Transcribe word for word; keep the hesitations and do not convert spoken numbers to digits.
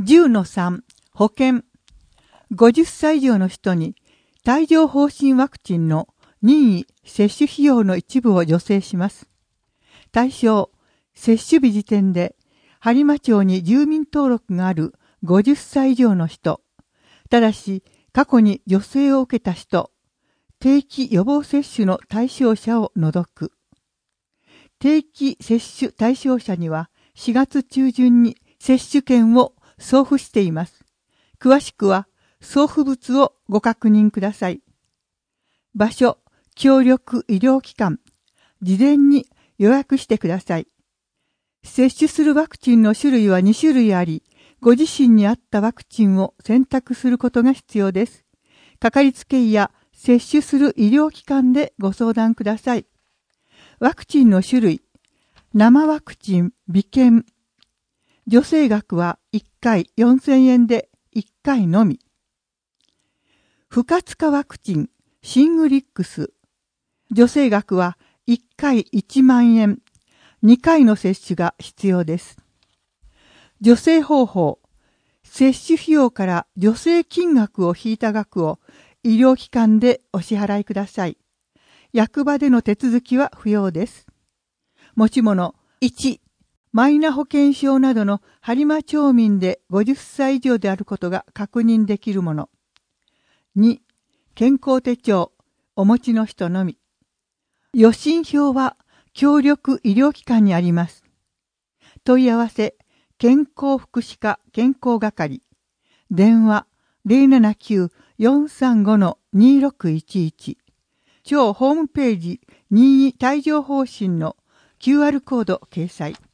じゅうのさん 保険。ごじゅっさい以上の人に帯状疱疹ワクチンの任意接種費用の一部を助成します。対象、接種日時点で播磨町に住民登録があるごじゅっさい以上の人、ただし過去に助成を受けた人、定期予防接種の対象者を除く。定期接種対象者にはしがつ中旬に接種券を送付しています。詳しくは送付物をご確認ください。場所、協力医療機関、事前に予約してください。接種するワクチンの種類はにしゅるいあり、ご自身に合ったワクチンを選択することが必要です。かかりつけ医や接種する医療機関でご相談ください。ワクチンの種類、生ワクチン、微検。助成額はいっかいよんせんえんでいっかいのみ。不活化ワクチン、シングリックス。助成額はいっかいいちまんえん。にかいの接種が必要です。助成方法。接種費用から助成金額を引いた額を医療機関でお支払いください。役場での手続きは不要です。持ち物。いち、マイナ保険証などの播磨町民でごじゅっさい以上であることが確認できるもの。に、健康手帳、お持ちの人のみ。予診票は協力医療機関にあります。問い合わせ、健康福祉課健康係。電話 ゼロななきゅう よんさんご にろくいちいち。町ホームページ任意帯状疱疹の キューアール コード掲載。